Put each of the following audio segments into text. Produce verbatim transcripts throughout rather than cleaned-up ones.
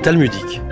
talmudique.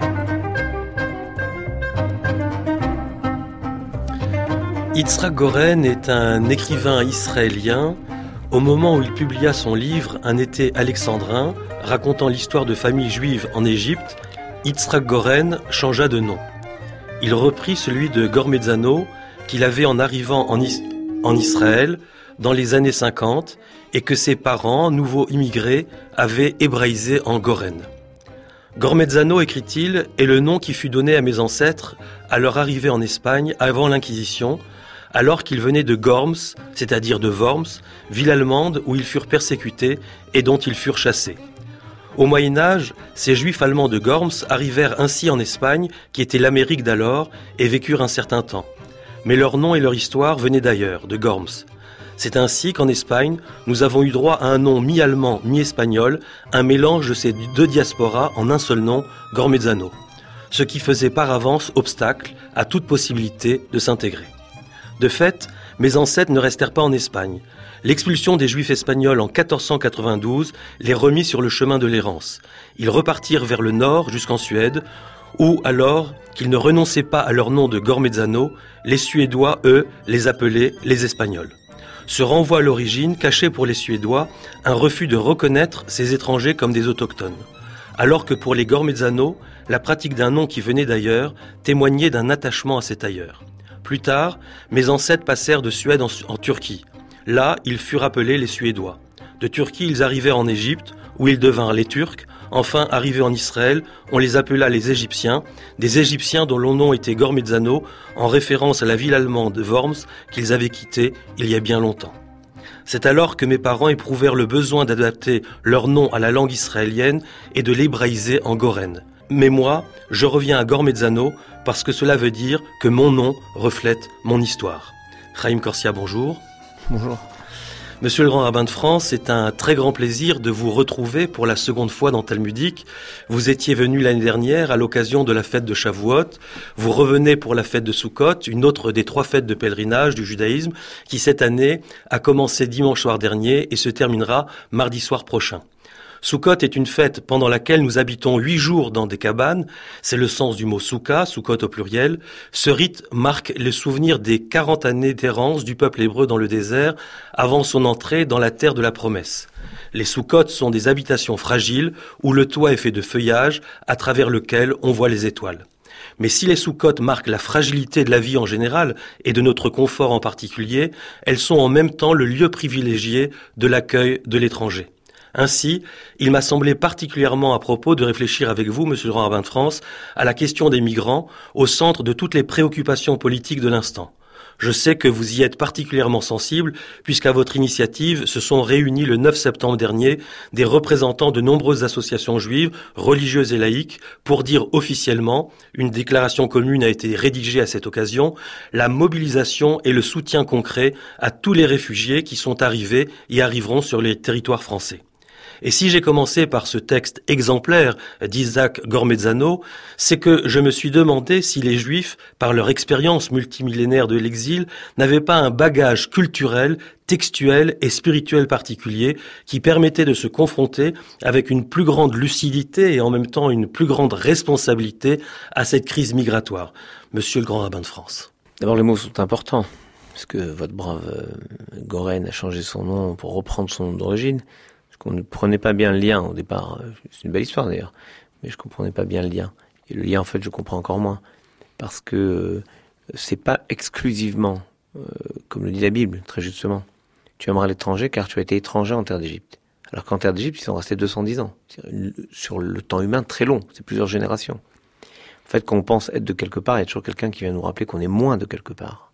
Yitzhak Goren est un écrivain israélien. Au moment où il publia son livre « Un été alexandrin », racontant l'histoire de familles juives en Égypte, Yitzhak Goren changea de nom. Il reprit celui de Gormetzano qu'il avait en arrivant en, Is- en Israël dans les années cinquante et que ses parents, nouveaux immigrés, avaient hébraïsé en Goren. Gormetzano, écrit-il, est le nom qui fut donné à mes ancêtres à leur arrivée en Espagne avant l'Inquisition, alors qu'ils venaient de Gorms, c'est-à-dire de Worms, ville allemande où ils furent persécutés et dont ils furent chassés. Au Moyen-Âge, ces Juifs allemands de Gorms arrivèrent ainsi en Espagne, qui était l'Amérique d'alors, et vécurent un certain temps. Mais leur nom et leur histoire venaient d'ailleurs, de Gorms. C'est ainsi qu'en Espagne, nous avons eu droit à un nom mi-allemand, mi-espagnol, un mélange de ces deux diasporas en un seul nom, Gormetzano, ce qui faisait par avance obstacle à toute possibilité de s'intégrer. De fait, mes ancêtres ne restèrent pas en Espagne. L'expulsion des Juifs espagnols en quatorze cent quatre-vingt-douze les remit sur le chemin de l'errance. Ils repartirent vers le nord jusqu'en Suède, où, alors qu'ils ne renonçaient pas à leur nom de Gormetzano, les Suédois, eux, les appelaient les Espagnols. Ce renvoi à l'origine cachait pour les Suédois un refus de reconnaître ces étrangers comme des autochtones. Alors que pour les Gormetzano, la pratique d'un nom qui venait d'ailleurs témoignait d'un attachement à cet ailleurs. Plus tard, mes ancêtres passèrent de Suède en, en Turquie. Là, ils furent appelés les Suédois. De Turquie, ils arrivèrent en Égypte, où ils devinrent les Turcs. Enfin, arrivés en Israël, on les appela les Égyptiens, des Égyptiens dont le nom était Gormetzano, en référence à la ville allemande de Worms qu'ils avaient quittée il y a bien longtemps. C'est alors que mes parents éprouvèrent le besoin d'adapter leur nom à la langue israélienne et de l'hébraïser en Goren. Mais moi, je reviens à Gormetzano parce que cela veut dire que mon nom reflète mon histoire. Chaim Corsia, bonjour. Bonjour. Monsieur le Grand Rabbin de France, c'est un très grand plaisir de vous retrouver pour la seconde fois dans Talmudique. Vous étiez venu l'année dernière à l'occasion de la fête de Shavuot. Vous revenez pour la fête de Sukkot, une autre des trois fêtes de pèlerinage du judaïsme, qui cette année a commencé dimanche soir dernier et se terminera mardi soir prochain. Sukkot est une fête pendant laquelle nous habitons huit jours dans des cabanes. C'est le sens du mot Souka, Sukkot au pluriel. Ce rite marque le souvenir des quarante années d'errance du peuple hébreu dans le désert avant son entrée dans la terre de la promesse. Les Sukkot sont des habitations fragiles où le toit est fait de feuillage à travers lequel on voit les étoiles. Mais si les Sukkot marquent la fragilité de la vie en général et de notre confort en particulier, elles sont en même temps le lieu privilégié de l'accueil de l'étranger. Ainsi, il m'a semblé particulièrement à propos de réfléchir avec vous, Monsieur le Grand Rabbin de France, à la question des migrants, au centre de toutes les préoccupations politiques de l'instant. Je sais que vous y êtes particulièrement sensible, puisqu'à votre initiative se sont réunis le neuf septembre dernier des représentants de nombreuses associations juives, religieuses et laïques, pour dire officiellement, une déclaration commune a été rédigée à cette occasion, la mobilisation et le soutien concret à tous les réfugiés qui sont arrivés et arriveront sur les territoires français. Et si j'ai commencé par ce texte exemplaire d'Isaac Gormetzano, c'est que je me suis demandé si les Juifs, par leur expérience multimillénaire de l'exil, n'avaient pas un bagage culturel, textuel et spirituel particulier qui permettait de se confronter avec une plus grande lucidité et en même temps une plus grande responsabilité à cette crise migratoire. Monsieur le Grand Rabbin de France. D'abord, les mots sont importants, parce que votre brave euh, Goren a changé son nom pour reprendre son nom d'origine. On ne prenait pas bien le lien au départ. C'est une belle histoire d'ailleurs, mais je comprenais pas bien le lien. Et le lien, en fait, je comprends encore moins, parce que euh, c'est pas exclusivement, euh, comme le dit la Bible, très justement. Tu aimeras l'étranger car tu as été étranger en terre d'Égypte. Alors qu'en terre d'Égypte, ils sont restés deux cent dix ans. Sur le temps humain, très long. C'est plusieurs générations. En fait, quand on pense être de quelque part, il y a toujours quelqu'un qui vient nous rappeler qu'on est moins de quelque part.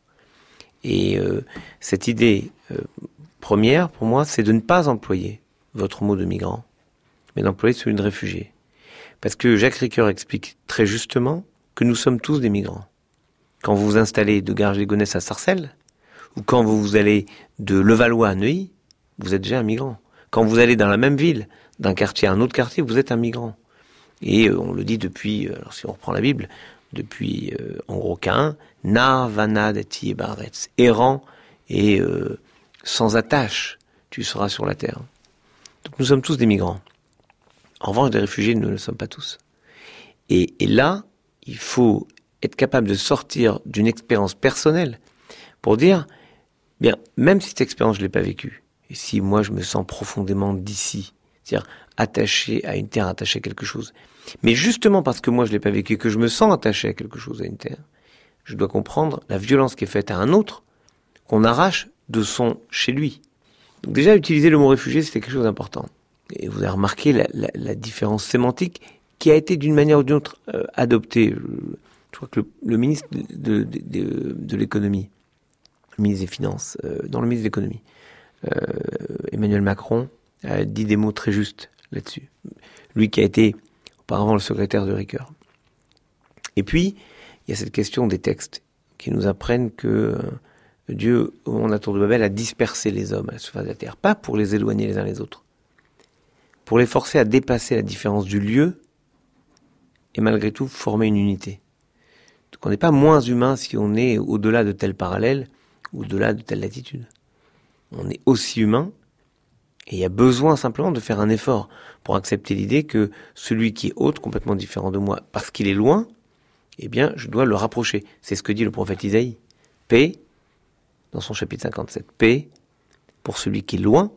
Et euh, cette idée euh, première, pour moi, c'est de ne pas employer votre mot de migrant, mais d'employer celui de réfugié. Parce que Jacques Ricoeur explique très justement que nous sommes tous des migrants. Quand vous vous installez de Garges-les-Gonesse à Sarcelles, ou quand vous vous allez de Levallois à Neuilly, vous êtes déjà un migrant. Quand vous allez dans la même ville, d'un quartier à un autre quartier, vous êtes un migrant. Et euh, on le dit depuis, alors si on reprend la Bible, depuis euh, en gros Caïn, Na vanad eti baretz, errant et euh, sans attache, tu seras sur la terre. Donc nous sommes tous des migrants. En revanche, des réfugiés, nous ne le sommes pas tous. Et, et là, il faut être capable de sortir d'une expérience personnelle pour dire, bien, même si cette expérience je l'ai pas vécue, et si moi je me sens profondément d'ici, c'est-à-dire attaché à une terre, attaché à quelque chose, mais justement parce que moi je l'ai pas vécu, que je me sens attaché à quelque chose, à une terre, je dois comprendre la violence qui est faite à un autre, qu'on arrache de son chez lui. Donc déjà, utiliser le mot réfugié, c'était quelque chose d'important. Et vous avez remarqué la, la, la différence sémantique qui a été d'une manière ou d'une autre euh, adoptée. Je crois que le, le ministre de, de, de, de l'économie, le ministre des Finances, euh, dans le ministre de l'économie, euh, Emmanuel Macron a dit des mots très justes là-dessus. Lui qui a été auparavant le secrétaire de Ricoeur. Et puis, il y a cette question des textes qui nous apprennent que euh, Dieu, au moment de la tour de Babel, a dispersé les hommes à la surface de la terre. Pas pour les éloigner les uns les autres, pour les forcer à dépasser la différence du lieu et malgré tout former une unité. Donc on n'est pas moins humain si on est au-delà de tel parallèle ou au-delà de telle latitude. On est aussi humain et il y a besoin simplement de faire un effort pour accepter l'idée que celui qui est autre, complètement différent de moi, parce qu'il est loin, eh bien, je dois le rapprocher. C'est ce que dit le prophète Isaïe. Paix, dans son chapitre cinquante-sept. Paix pour celui qui est loin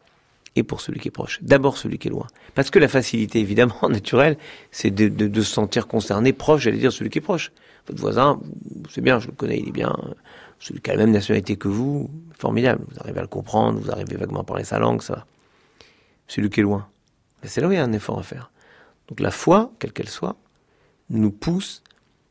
et pour celui qui est proche. D'abord celui qui est loin. Parce que la facilité, évidemment, naturelle, c'est de, de, de se sentir concerné, proche, j'allais dire celui qui est proche. Votre voisin, c'est bien, je le connais, il est bien. Celui qui a la même nationalité que vous, formidable. Vous arrivez à le comprendre, vous arrivez vaguement à parler sa langue, ça va. Celui qui est loin. Mais c'est là où il y a un effort à faire. Donc la foi, quelle qu'elle soit, nous pousse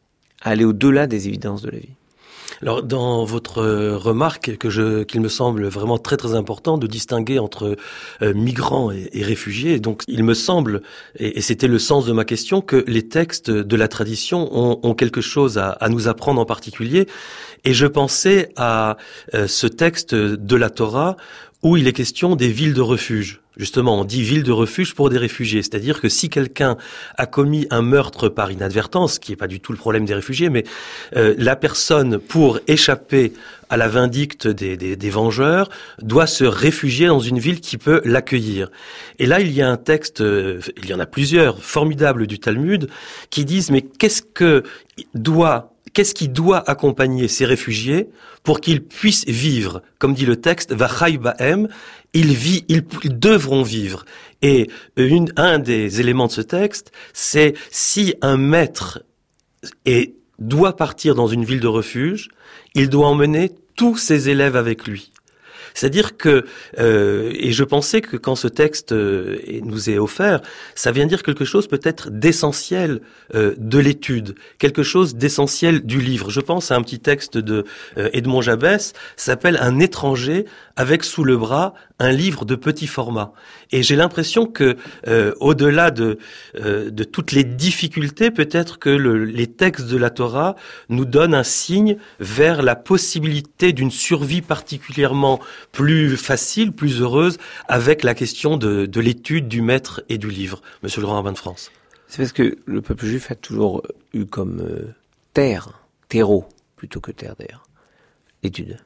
à aller au-delà des évidences de la vie. Alors, dans votre remarque, que je, qu'il me semble vraiment très très important de distinguer entre euh, migrants et, et réfugiés, donc il me semble, et, et c'était le sens de ma question, que les textes de la tradition ont, ont quelque chose à, à nous apprendre en particulier. Et je pensais à euh, ce texte de la Torah où il est question des villes de refuge. Justement, on dit ville de refuge pour des réfugiés. C'est-à-dire que si quelqu'un a commis un meurtre par inadvertance, qui n'est pas du tout le problème des réfugiés, mais euh, la personne, pour échapper à la vindicte des, des, des vengeurs, doit se réfugier dans une ville qui peut l'accueillir. Et là, il y a un texte, euh, il y en a plusieurs, formidables du Talmud, qui disent, mais qu'est-ce que doit... Qu'est-ce qui doit accompagner ces réfugiés pour qu'ils puissent vivre? Comme dit le texte, Vachai Bahem, ils, vit, ils, ils devront vivre. Et une, un des éléments de ce texte, c'est si un maître est, doit partir dans une ville de refuge, il doit emmener tous ses élèves avec lui. C'est-à-dire que, euh, et je pensais que quand ce texte euh, nous est offert, ça vient dire quelque chose peut-être d'essentiel euh, de l'étude, quelque chose d'essentiel du livre. Je pense à un petit texte de euh, Edmond Jabès, s'appelle « Un étranger avec sous le bras un livre de petit format ». Et j'ai l'impression que, euh, au-delà de, euh, de toutes les difficultés, peut-être que le, les textes de la Torah nous donnent un signe vers la possibilité d'une survie particulièrement plus facile, plus heureuse, avec la question de, de l'étude du maître et du livre. Monsieur le grand rabbin de France. C'est parce que le peuple juif a toujours eu comme euh, terre, terreau, plutôt que terre d'ailleurs, l'étude.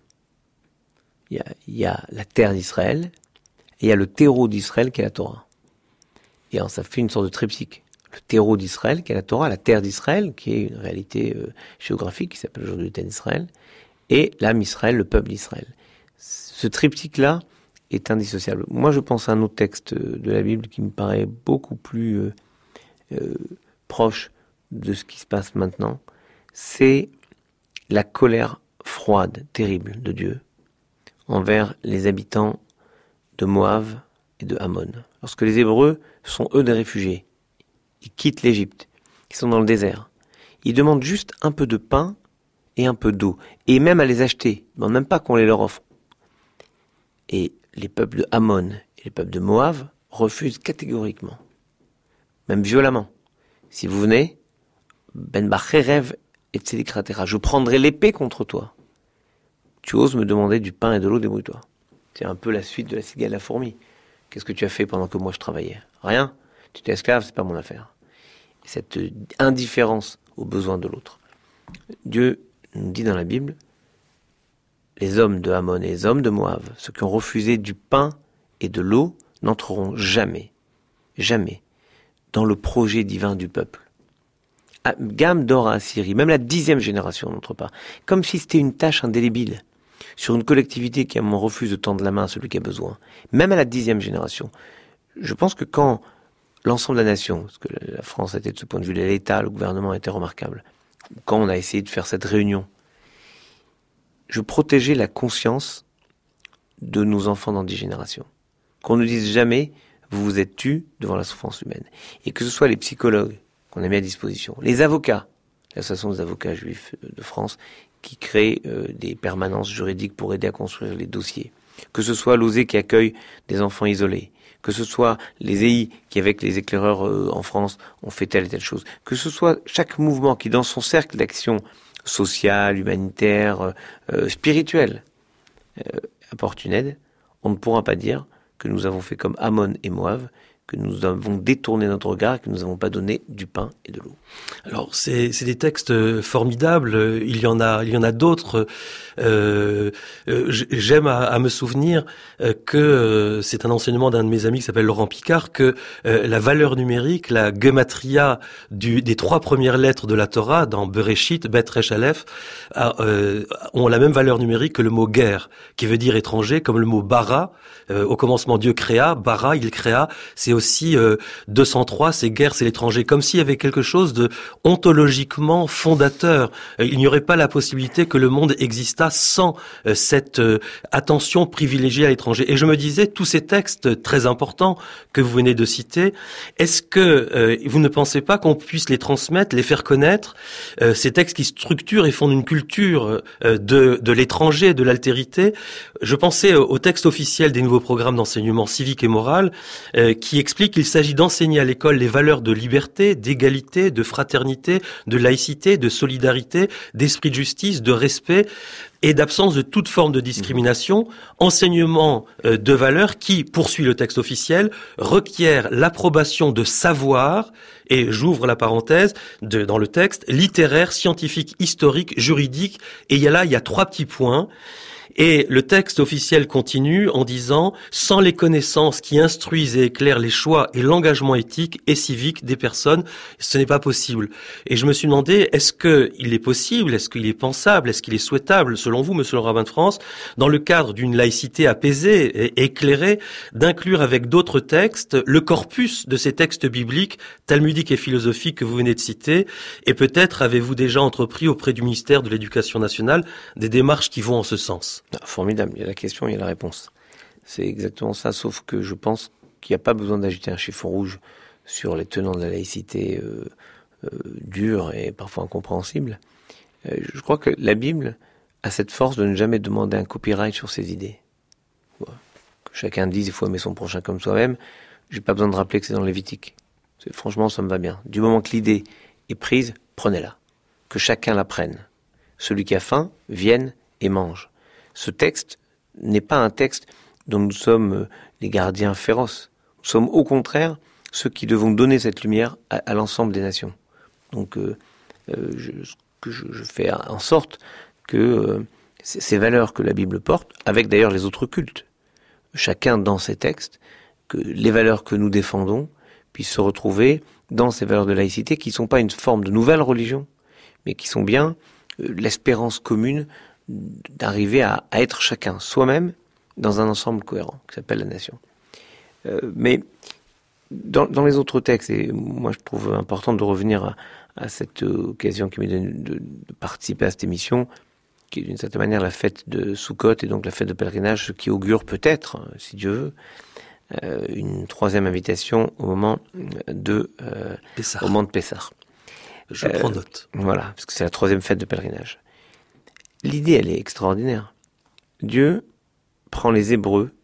Il y a, il y a la terre d'Israël, et il y a le terreau d'Israël qui est la Torah. Et alors, ça fait une sorte de triptyque. Le terreau d'Israël qui est la Torah, la terre d'Israël, qui est une réalité euh, géographique, qui s'appelle aujourd'hui le terre d'Israël, et l'âme Israël, le peuple d'Israël. Ce triptyque-là est indissociable. Moi, je pense à un autre texte de la Bible qui me paraît beaucoup plus euh, euh, proche de ce qui se passe maintenant. C'est la colère froide, terrible de Dieu envers les habitants de Moab et de Ammon. Lorsque les Hébreux sont eux des réfugiés, ils quittent l'Égypte, ils sont dans le désert. Ils demandent juste un peu de pain et un peu d'eau, et même à les acheter, ils ne demandent même pas qu'on les leur offre. Et les peuples de Ammon et les peuples de Moab refusent catégoriquement, même violemment. Si vous venez, Ben Bacherev et Tzelikratera, je prendrai l'épée contre toi. Tu oses me demander du pain et de l'eau, débrouille-toi. C'est un peu la suite de la cigale et la fourmi. Qu'est-ce que tu as fait pendant que moi je travaillais? Rien. Tu étais esclave, c'est pas mon affaire. Et cette indifférence aux besoins de l'autre. Dieu nous dit dans la Bible, les hommes de Ammon et les hommes de Moab, ceux qui ont refusé du pain et de l'eau, n'entreront jamais, jamais dans le projet divin du peuple. gamme d'or à Assyrie, même la dixième génération n'entre pas. Comme si c'était une tâche indélébile sur une collectivité qui à un moment refuse de tendre la main à celui qui a besoin. Même à la dixième génération. Je pense que quand l'ensemble de la nation, parce que la France était de ce point de vue, l'État, le gouvernement était remarquable, quand on a essayé de faire cette réunion, je protégeais la conscience de nos enfants dans dix générations. Qu'on ne dise jamais, vous vous êtes tus devant la souffrance humaine. Et que ce soit les psychologues qu'on a mis à disposition, les avocats, l'association des avocats juifs de France, qui crée euh, des permanences juridiques pour aider à construire les dossiers, que ce soit l'O S E qui accueille des enfants isolés, que ce soit les E I qui, avec les éclaireurs euh, en France, ont fait telle et telle chose, que ce soit chaque mouvement qui, dans son cercle d'action sociale, humanitaire, euh, spirituelle, euh, apporte une aide, on ne pourra pas dire que nous avons fait comme Ammon et Moab, que nous avons détourné notre regard et que nous n'avons pas donné du pain et de l'eau. Alors, c'est, c'est des textes formidables. Il y en a, il y en a d'autres. Euh, euh, j'aime à, à me souvenir euh, que euh, c'est un enseignement d'un de mes amis qui s'appelle Laurent Picard, que euh, la valeur numérique, la gematria du, des trois premières lettres de la Torah, dans Bereshit, Bet, Resh, Aleph, a, euh, ont la même valeur numérique que le mot guerre, qui veut dire étranger, comme le mot bara. Euh, au commencement, Dieu créa, bara, il créa. C'est aussi euh, deux cent trois, c'est guerre, c'est l'étranger. Comme s'il y avait quelque chose de ontologiquement fondateur. Euh, il n'y aurait pas la possibilité que le monde existât sans euh, cette euh, attention privilégiée à l'étranger. Et je me disais, tous ces textes très importants que vous venez de citer, est-ce que euh, vous ne pensez pas qu'on puisse les transmettre, les faire connaître, euh, ces textes qui structurent et font une culture euh, de, de l'étranger, de l'altérité? Je pensais au texte officiel des nouveaux programmes d'enseignement civique et moral euh, qui explique qu'il s'agit d'enseigner à l'école les valeurs de liberté, d'égalité, de fraternité, de laïcité, de solidarité, d'esprit de justice, de respect et d'absence de toute forme de discrimination, enseignement euh, de valeurs qui, poursuit le texte officiel, requiert l'approbation de savoir, et j'ouvre la parenthèse, de, dans le texte, littéraire, scientifique, historique, juridique, et il y a là, il y a trois petits points. Et le texte officiel continue en disant « Sans les connaissances qui instruisent et éclairent les choix et l'engagement éthique et civique des personnes, ce n'est pas possible. » Et je me suis demandé, est-ce qu'il est possible, est-ce qu'il est pensable, est-ce qu'il est souhaitable, selon vous, monsieur le rabbin de France, dans le cadre d'une laïcité apaisée et éclairée, d'inclure avec d'autres textes le corpus de ces textes bibliques, talmudiques et philosophiques que vous venez de citer, et peut-être avez-vous déjà entrepris auprès du ministère de l'Éducation nationale des démarches qui vont en ce sens? Ah, formidable, il y a la question, il y a la réponse. C'est exactement ça, sauf que je pense qu'il n'y a pas besoin d'agiter un chiffon rouge sur les tenants de la laïcité euh, euh, dure et parfois incompréhensible. Euh, je crois que la Bible a cette force de ne jamais demander un copyright sur ses idées. Voilà. Que chacun dise il faut aimer son prochain comme soi-même, j'ai pas besoin de rappeler que c'est dans le Lévitique. C'est, franchement, ça me va bien. Du moment que l'idée est prise, prenez-la. Que chacun la prenne. Celui qui a faim, vienne et mange. Ce texte n'est pas un texte dont nous sommes les gardiens féroces. Nous sommes au contraire ceux qui devons donner cette lumière à, à l'ensemble des nations. Donc, euh, euh, je, que je, je fais en sorte que euh, ces valeurs que la Bible porte, avec d'ailleurs les autres cultes, chacun dans ses textes, que les valeurs que nous défendons puissent se retrouver dans ces valeurs de laïcité qui ne sont pas une forme de nouvelle religion, mais qui sont bien euh, l'espérance commune d'arriver à, à être chacun, soi-même, dans un ensemble cohérent, qui s'appelle la nation. Euh, mais dans, dans les autres textes, et moi je trouve important de revenir à, à cette occasion qui m'est donnée de, de participer à cette émission, qui est d'une certaine manière la fête de Sukkot, et donc la fête de pèlerinage, ce qui augure peut-être, si Dieu veut, euh, une troisième invitation au moment de, euh, au moment de Pessah. Je euh, prends note. Voilà, parce que c'est la troisième fête de pèlerinage. L'idée, elle est extraordinaire. Dieu prend les Hébreux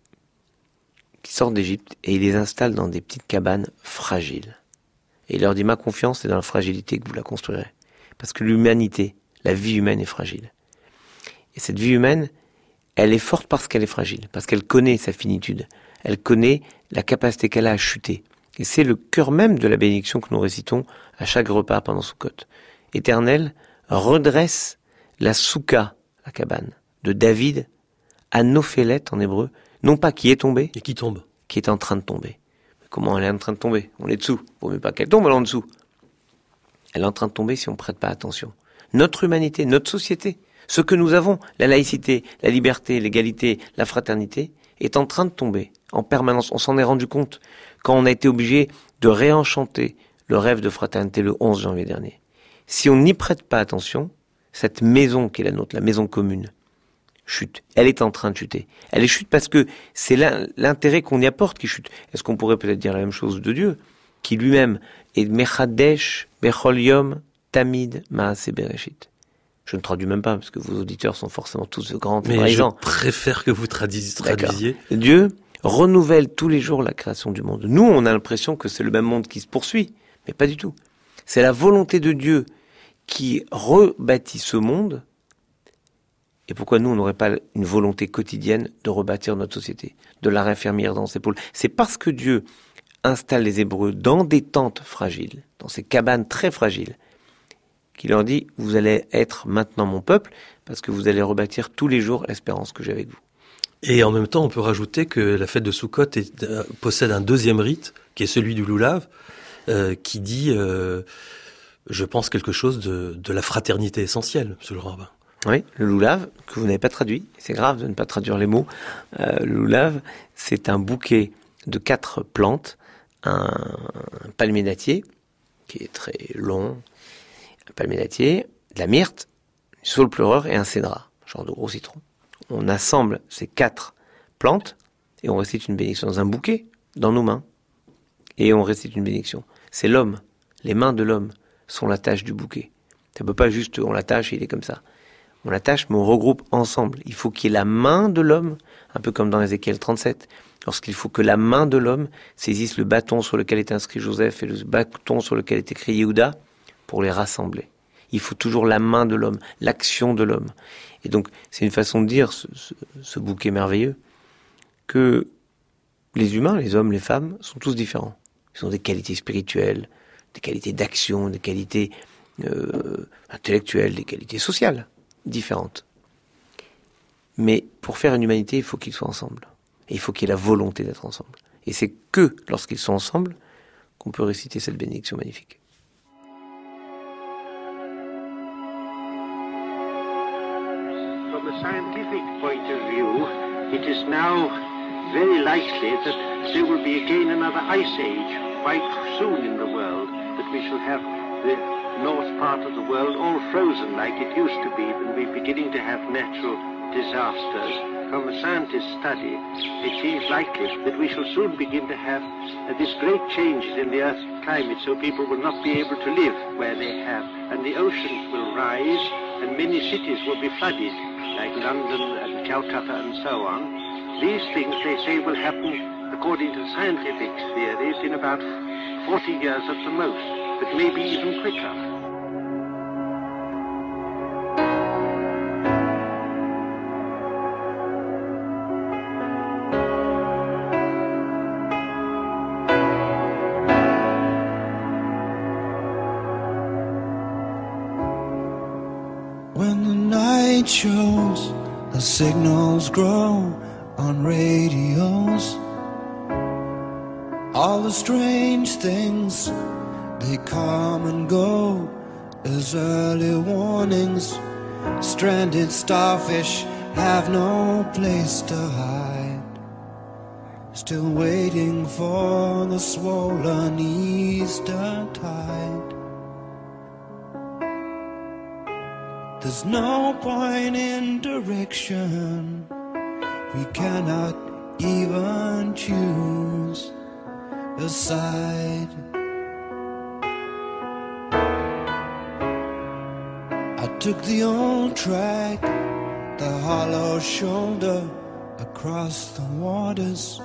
qui sortent d'Égypte et il les installe dans des petites cabanes fragiles. Et il leur dit, ma confiance est dans la fragilité que vous la construirez. Parce que l'humanité, la vie humaine est fragile. Et cette vie humaine, elle est forte parce qu'elle est fragile, parce qu'elle connaît sa finitude. Elle connaît la capacité qu'elle a à chuter. Et c'est le cœur même de la bénédiction que nous récitons à chaque repas pendant Sukkot. Éternel, redresse la souka, la cabane, de David, à Nophélet en hébreu, non pas qui est tombé, et qui tombe, qui est en train de tomber. Mais comment elle est en train de tomber? On est dessous. Vaut mieux pas qu'elle tombe, elle est en dessous. elle est en train de tomber si on ne prête pas attention. Notre humanité, notre société, ce que nous avons, la laïcité, la liberté, l'égalité, la fraternité, est en train de tomber en permanence. On s'en est rendu compte quand on a été obligé de réenchanter le rêve de fraternité le onze janvier dernier. Si on n'y prête pas attention, cette maison qui est la nôtre, la maison commune, chute. Elle est en train de chuter. Elle est chute parce que c'est l'intérêt qu'on y apporte qui chute. Est-ce qu'on pourrait peut-être dire la même chose de Dieu, qui lui-même est Mechadesh, Bechol Yom, Tamid, Maaseh Bereshit. Je ne traduis même pas, parce que vos auditeurs sont forcément tous grands Mais hébraïsants. Je préfère que vous traduisiez. traduisiez. Dieu renouvelle tous les jours la création du monde. Nous, on a l'impression que c'est le même monde qui se poursuit, mais pas du tout. C'est la volonté de Dieu qui rebâtit ce monde. Et pourquoi nous, on n'aurait pas une volonté quotidienne de rebâtir notre société, de la raffermir dans ses pôles? C'est parce que Dieu installe les Hébreux dans des tentes fragiles, dans ces cabanes très fragiles, qu'il leur dit, vous allez être maintenant mon peuple, parce que vous allez rebâtir tous les jours l'espérance que j'ai avec vous. Et en même temps, on peut rajouter que la fête de Soukhot est, euh, possède un deuxième rite, qui est celui du loulav, euh, qui dit, euh, je pense, quelque chose de, de la fraternité essentielle, monsieur le rabbin. Oui, le loulav, que vous n'avez pas traduit, c'est grave de ne pas traduire les mots. Euh, le loulav, c'est un bouquet de quatre plantes, un, un palmier dattier, qui est très long, un palmier dattier, de la myrte, du saule pleureur et un cédra, genre de gros citron. On assemble ces quatre plantes et on récite une bénédiction dans un bouquet, dans nos mains. Et on récite une bénédiction. C'est l'homme, les mains de l'homme sont la tâche du bouquet. Ça ne peut pas juste, on l'attache et il est comme ça. On l'attache, mais on regroupe ensemble. Il faut qu'il y ait la main de l'homme, un peu comme dans Ézéchiel trente-sept, lorsqu'il faut que la main de l'homme saisisse le bâton sur lequel est inscrit Joseph et le bâton sur lequel est écrit Yehuda pour les rassembler. Il faut toujours la main de l'homme, l'action de l'homme. Et donc, c'est une façon de dire, ce, ce, ce bouquet merveilleux, que les humains, les hommes, les femmes, sont tous différents. Ils ont des qualités spirituelles, des qualités d'action, des qualités euh, intellectuelles, des qualités sociales différentes. Mais pour faire une humanité, il faut qu'ils soient ensemble. Et il faut qu'il y ait la volonté d'être ensemble. Et c'est que lorsqu'ils sont ensemble qu'on peut réciter cette bénédiction magnifique. From a scientific point of view, it is now very likely that there will be again another ice age quite soon in the world, that we shall have the north part of the world all frozen like it used to be, and we're beginning to have natural disasters. From a scientist's study, it seems likely that we shall soon begin to have uh, this great changes in the Earth's climate, so people will not be able to live where they have, and the oceans will rise, and many cities will be flooded, like London and Calcutta and so on. These things, they say, will happen, according to scientific theories, in about forty years at the most, but maybe even quicker. When the night shows, the signals grow on radios. All the strange things, they come and go as early warnings. Stranded starfish have no place to hide, still waiting for the swollen Easter tide. There's no point in direction, we cannot even choose a side. I took the old track, the hollow shoulder across the waters.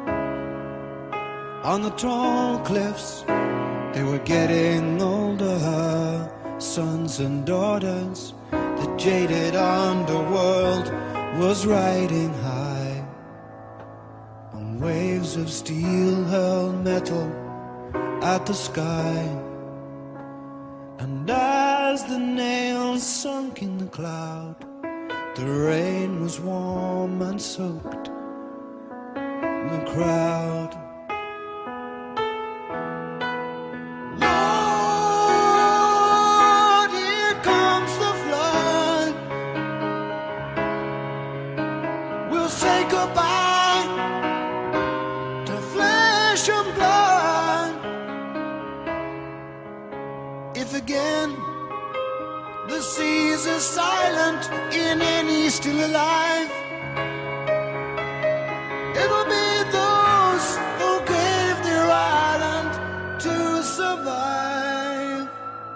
On the tall cliffs, they were getting older, sons and daughters. The jaded underworld was riding high on waves of steel hurled metal at the sky. And as the nails sunk in the cloud, the rain was warm and soaked the crowd. in. The seas are silent in any still alive. It'll be those who gave their island to survive.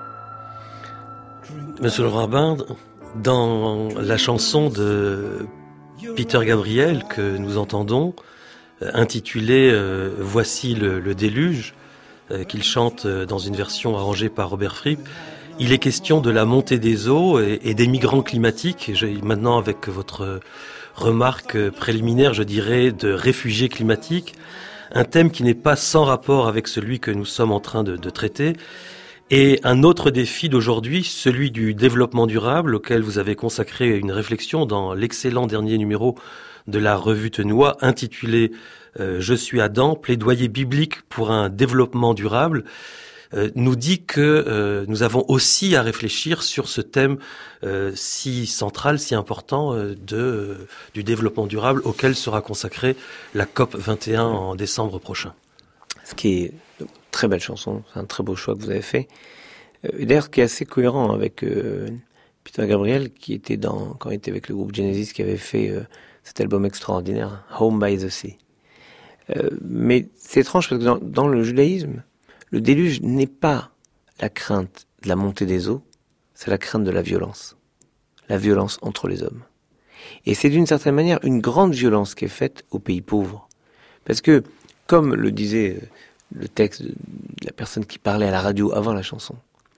Monsieur le rabbin, dans la chanson de Peter Gabriel que nous entendons, intitulée euh, « Voici le, le déluge », euh, qu'il chante dans une version arrangée par Robert Fripp, il est question de la montée des eaux et, et des migrants climatiques. Et je, maintenant, avec votre remarque préliminaire, je dirais de réfugiés climatiques, un thème qui n'est pas sans rapport avec celui que nous sommes en train de, de traiter. Et un autre défi d'aujourd'hui, celui du développement durable, auquel vous avez consacré une réflexion dans l'excellent dernier numéro de la revue Tenois, intitulé euh, « Je suis Adam, plaidoyer biblique pour un développement durable », euh, nous dit que euh, nous avons aussi à réfléchir sur ce thème euh, si central, si important euh, de, euh, du développement durable auquel sera consacrée la COP vingt et un en décembre prochain. Ce qui est une très belle chanson, c'est un très beau choix que vous avez fait. Euh, d'ailleurs, ce qui est assez cohérent avec euh, Peter Gabriel, qui était dans, quand il était avec le groupe Genesis, qui avait fait euh, cet album extraordinaire, Home by the Sea. Euh, mais c'est étrange parce que dans, dans le judaïsme, le déluge n'est pas la crainte de la montée des eaux, c'est la crainte de la violence. La violence entre les hommes. Et c'est d'une certaine manière une grande violence qui est faite aux pays pauvres. Parce que, comme le disait le texte de la personne qui parlait à la radio avant la chanson,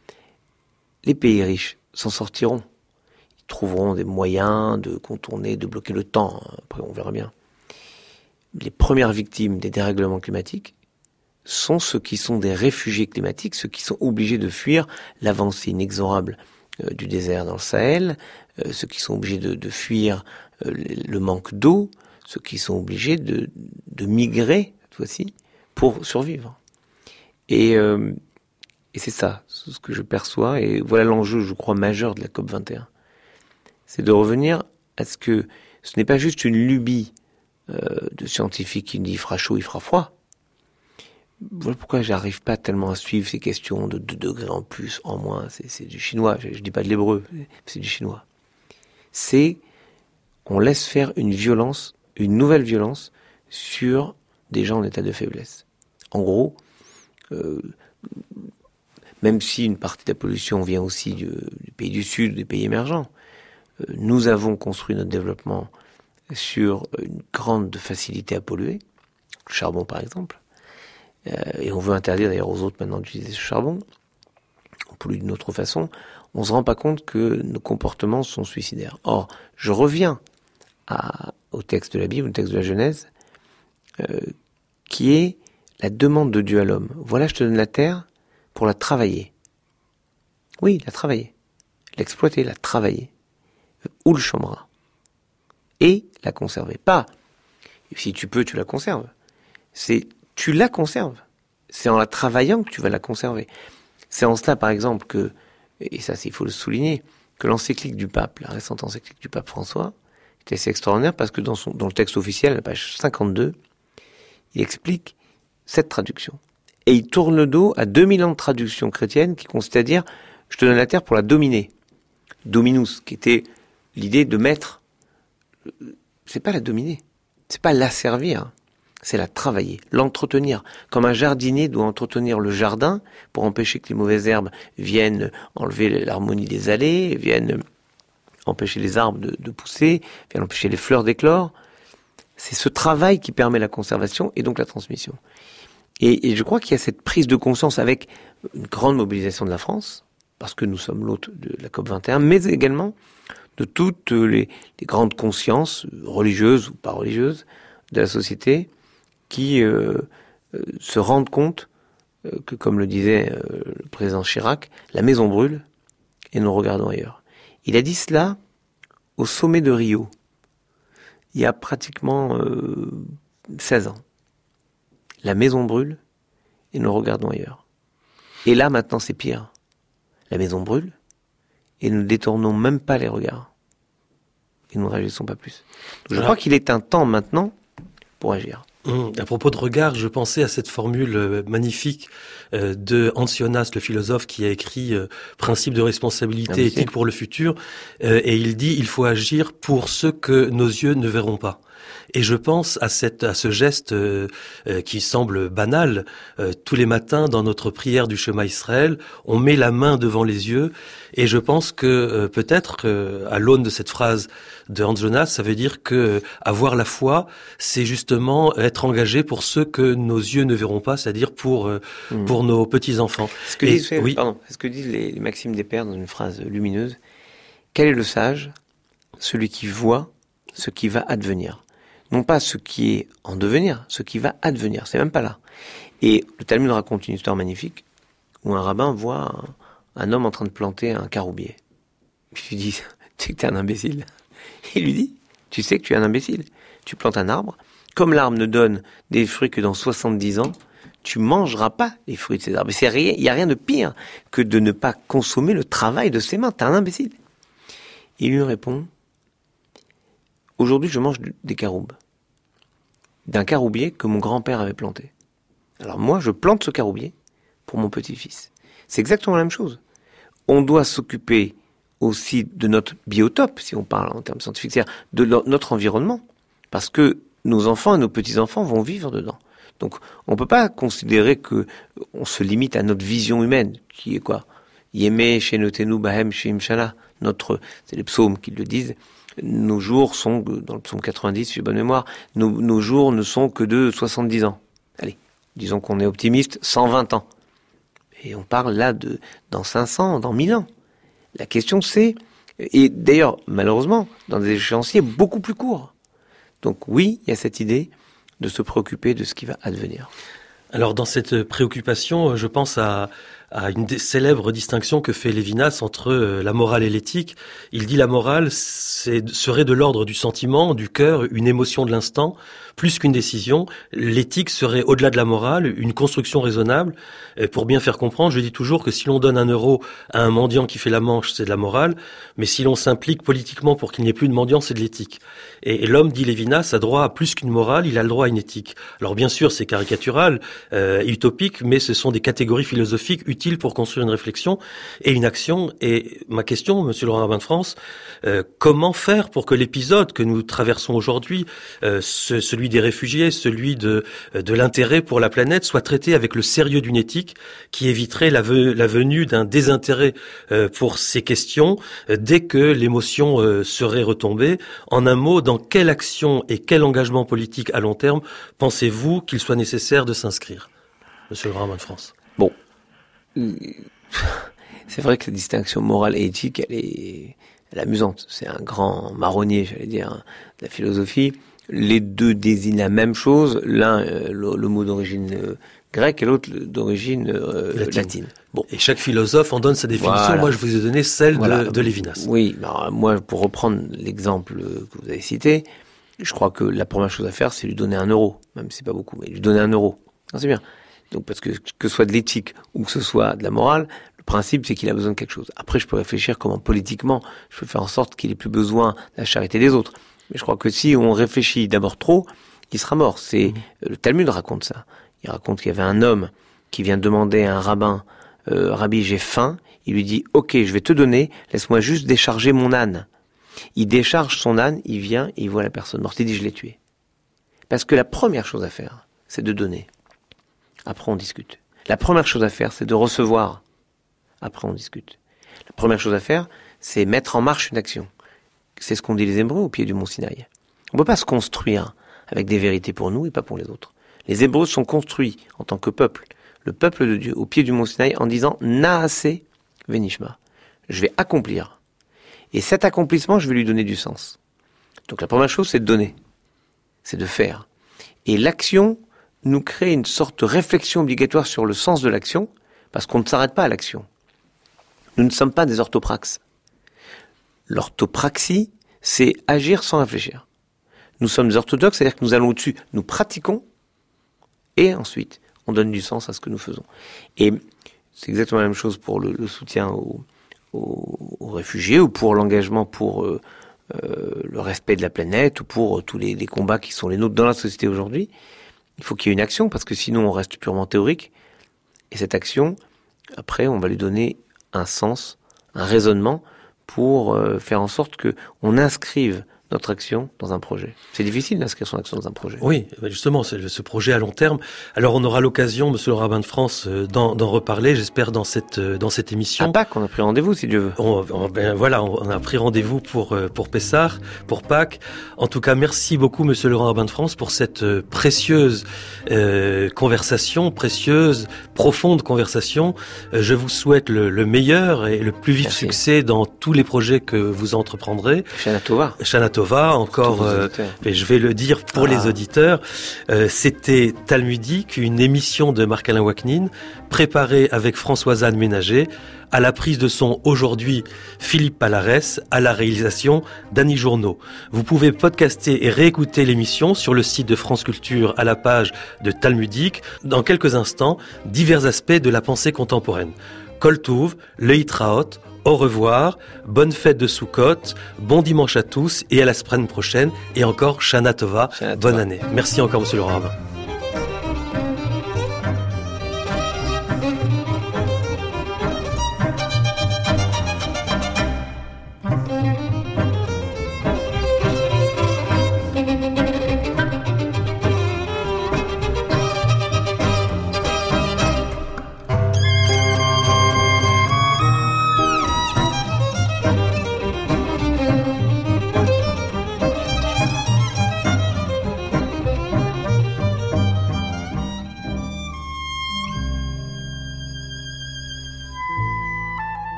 les pays riches s'en sortiront. Ils trouveront des moyens de contourner, de bloquer le temps. Après, on verra bien. Les premières victimes des dérèglements climatiques sont ceux qui sont des réfugiés climatiques, ceux qui sont obligés de fuir l'avancée inexorable euh, du désert dans le Sahel, euh, ceux qui sont obligés de, de fuir euh, le manque d'eau, ceux qui sont obligés de, de migrer, cette fois-ci, pour survivre. Et, euh, et c'est ça, c'est ce que je perçois, et voilà l'enjeu, je crois, majeur de la COP vingt et un. C'est de revenir à ce que ce n'est pas juste une lubie euh, de scientifiques qui dit il fera chaud, il fera froid. Voilà pourquoi j'arrive pas tellement à suivre ces questions de deux degrés en plus, en moins, c'est, c'est du chinois, je, je dis pas de l'hébreu, c'est du chinois. C'est, on laisse faire une violence, une nouvelle violence sur des gens en état de faiblesse. En gros, euh, même si une partie de la pollution vient aussi du, du pays du Sud, des pays émergents, euh, nous avons construit notre développement sur une grande facilité à polluer, le charbon par exemple, euh, et on veut interdire d'ailleurs aux autres maintenant d'utiliser ce charbon, on pollue d'une autre façon, on ne se rend pas compte que nos comportements sont suicidaires. Or, je reviens à, au texte de la Bible, au texte de la Genèse, euh, qui est la demande de Dieu à l'homme. Voilà, je te donne la terre pour la travailler. Oui, la travailler. L'exploiter, la travailler. Ou le chambra. Et la conserver. Pas, si tu peux, tu la conserves. C'est, tu la conserves. C'est en la travaillant que tu vas la conserver. C'est en cela, par exemple, que, et ça, il faut le souligner, que l'encyclique du pape, la récente encyclique du pape François, est assez extraordinaire parce que dans son, dans le texte officiel, à la page cinquante-deux, il explique cette traduction. Et il tourne le dos à deux mille ans de traduction chrétienne qui consiste à dire « je te donne la terre pour la dominer ». Dominus, qui était l'idée de mettre... C'est pas la dominer, c'est pas la servir, c'est la travailler, l'entretenir. Comme un jardinier doit entretenir le jardin pour empêcher que les mauvaises herbes viennent enlever l'harmonie des allées, viennent empêcher les arbres de, de pousser, viennent empêcher les fleurs d'éclore. C'est ce travail qui permet la conservation et donc la transmission. Et, et je crois qu'il y a cette prise de conscience avec une grande mobilisation de la France, parce que nous sommes l'hôte de la COP vingt et un, mais également de toutes les, les grandes consciences religieuses ou pas religieuses de la société qui euh, euh, se rendent compte euh, que, comme le disait euh, le président Chirac, la maison brûle et nous regardons ailleurs. Il a dit cela au sommet de Rio, il y a pratiquement euh, seize ans. La maison brûle et nous regardons ailleurs. Et là, maintenant, c'est pire. La maison brûle et nous ne détournons même pas les regards. Et nous ne réagissons pas plus. Donc, je crois qu'il est un temps maintenant pour agir. Mmh. À propos de regard, je pensais à cette formule magnifique euh, de Hans Jonas, le philosophe qui a écrit euh, Principe de responsabilité ah, éthique pour le futur, euh, et il dit « il faut agir pour ceux que nos yeux ne verront pas ». Et je pense à, cette, à ce geste euh, euh, qui semble banal. Euh, tous les matins, dans notre prière du Shema Israël, on met la main devant les yeux. Et je pense que euh, peut-être, euh, à l'aune de cette phrase de Hans Jonas, ça veut dire que euh, avoir la foi, c'est justement être engagé pour ceux que nos yeux ne verront pas, c'est-à-dire pour euh, mmh. pour nos petits-enfants. Ce que Et, disent, oui. pardon, ce que disent les, les maximes des pères dans une phrase lumineuse. Quel est le sage? Celui qui voit ce qui va advenir. Non pas ce qui est en devenir, ce qui va advenir, c'est même pas là. Et le Talmud raconte une histoire magnifique où un rabbin voit un, un homme en train de planter un caroubier. Puis il lui dit, tu sais que t'es un imbécile. Il lui dit, tu sais que tu es un imbécile. Tu plantes un arbre, comme l'arbre ne donne des fruits que dans soixante-dix ans, tu mangeras pas les fruits de ces arbres. Il n'y a rien de pire que de ne pas consommer le travail de ses mains. T'es un imbécile. Il lui répond, aujourd'hui, je mange des caroubes. D'un caroubier que mon grand-père avait planté. Alors moi, je plante ce caroubier pour mon petit-fils. C'est exactement la même chose. On doit s'occuper aussi de notre biotope, si on parle en termes scientifiques, c'est-à-dire de notre environnement. Parce que nos enfants et nos petits-enfants vont vivre dedans. Donc, on ne peut pas considérer que on se limite à notre vision humaine, qui est quoi? Yémé, Shenotenu, Bahem, Shim, Shala. Notre, c'est les psaumes qui le disent. Nos jours sont, dans le psaume quatre-vingt-dix, si j'ai bonne mémoire, nos, nos jours ne sont que de soixante-dix ans. Allez, disons qu'on est optimiste, cent vingt ans. Et on parle là de, dans cinq cents, dans mille ans. La question c'est, et d'ailleurs, malheureusement, dans des échéanciers beaucoup plus courts. Donc oui, il y a cette idée de se préoccuper de ce qui va advenir. Alors dans cette préoccupation, je pense à, à une des célèbres distinctions que fait Lévinas entre la morale et l'éthique. Il dit la morale c'est, serait de l'ordre du sentiment, du cœur, une émotion de l'instant, plus qu'une décision. L'éthique serait au-delà de la morale, une construction raisonnable. Et pour bien faire comprendre, je dis toujours que si l'on donne un euro à un mendiant qui fait la manche, c'est de la morale, mais si l'on s'implique politiquement pour qu'il n'y ait plus de mendiants, c'est de l'éthique. Et, et l'homme, dit Lévinas, a droit à plus qu'une morale, il a le droit à une éthique. Alors bien sûr, c'est caricatural, euh, utopique, mais ce sont des catégories philosophiques utiles pour construire une réflexion et une action. Et ma question, monsieur le rabbin de France, euh, comment faire pour que l'épisode que nous traversons aujourd'hui, euh, ce, celui des réfugiés, celui de, de l'intérêt pour la planète, soit traité avec le sérieux d'une éthique qui éviterait la, ve- la venue d'un désintérêt euh, pour ces questions euh, dès que l'émotion euh, serait retombée. En un mot, dans quelle action et quel engagement politique à long terme pensez-vous qu'il soit nécessaire de s'inscrire, monsieur le rabbin de France? Bon, c'est vrai que la distinction morale et éthique, elle est, elle est amusante. C'est un grand marronnier, j'allais dire, hein, de la philosophie. Les deux désignent la même chose. L'un, euh, le, le mot d'origine euh, grecque et l'autre d'origine euh, latine. latine. Bon. Et chaque philosophe en donne sa définition. Voilà. Moi, je vous ai donné celle voilà. de, de Lévinas. Oui, alors, moi, pour reprendre l'exemple que vous avez cité, je crois que la première chose à faire, c'est lui donner un euro. Même si c'est pas beaucoup, mais lui donner un euro. Non, c'est bien. Donc, parce que que ce soit de l'éthique ou que ce soit de la morale, le principe, c'est qu'il a besoin de quelque chose. Après, je peux réfléchir comment politiquement, je peux faire en sorte qu'il ait plus besoin de la charité des autres. Mais je crois que si on réfléchit d'abord trop, il sera mort. C'est, mmh. Le Talmud raconte ça. Il raconte qu'il y avait un homme qui vient demander à un rabbin, euh, Rabbi, j'ai faim. Il lui dit, ok, je vais te donner, laisse-moi juste décharger mon âne. Il décharge son âne, il vient, et il voit la personne morte. Il dit, je l'ai tué. Parce que la première chose à faire, c'est de donner. Après, on discute. La première chose à faire, c'est de recevoir. Après, on discute. La première chose à faire, c'est mettre en marche une action. C'est ce qu'ont dit les Hébreux au pied du mont Sinaï. On ne peut pas se construire avec des vérités pour nous et pas pour les autres. Les Hébreux sont construits en tant que peuple, le peuple de Dieu, au pied du mont Sinaï, en disant « Naaseh venishma ». Je vais accomplir. Et cet accomplissement, je vais lui donner du sens. Donc la première chose, c'est de donner. C'est de faire. Et l'action nous crée une sorte de réflexion obligatoire sur le sens de l'action, parce qu'on ne s'arrête pas à l'action. Nous ne sommes pas des orthopraxes. L'orthopraxie, c'est agir sans réfléchir. Nous sommes des orthodoxes, c'est-à-dire que nous allons au-dessus, nous pratiquons, et ensuite, on donne du sens à ce que nous faisons. Et c'est exactement la même chose pour le, le soutien aux, aux, aux réfugiés, ou pour l'engagement pour euh, euh, le respect de la planète, ou pour tous les, les combats qui sont les nôtres dans la société aujourd'hui. Il faut qu'il y ait une action, parce que sinon on reste purement théorique. Et cette action, après, on va lui donner un sens, un raisonnement pour euh, faire en sorte que on inscrive notre action dans un projet. C'est difficile d'inscrire son action dans un projet. Oui, justement, c'est ce projet à long terme. Alors, on aura l'occasion, Monsieur le rabbin de France, d'en, d'en reparler, j'espère, dans cette dans cette émission. À Pâques, on a pris rendez-vous, si Dieu veut. On, on, ben, voilà, on a pris rendez-vous pour pour Pessah, pour Pâques. En tout cas, merci beaucoup, Monsieur le rabbin de France, pour cette précieuse euh, conversation, précieuse, profonde conversation. Je vous souhaite le, le meilleur et le plus vif merci. Succès dans tous les projets que vous entreprendrez. Shana Tova. Shana Tova, encore, euh, et je vais le dire pour ah. les auditeurs, euh, c'était Talmudique, une émission de Marc-Alain Waknin, préparée avec Françoise-Anne Ménager, à la prise de son aujourd'hui Philippe Palarès, à la réalisation Dany Journeau. Vous pouvez podcaster et réécouter l'émission sur le site de France Culture à la page de Talmudique. Dans quelques instants, divers aspects de la pensée contemporaine. Kol Tuv, Leitraot, au revoir, bonne fête de Sukkot, bon dimanche à tous et à la semaine prochaine et encore Shana Tova, bonne année. Merci encore Monsieur le rabbin.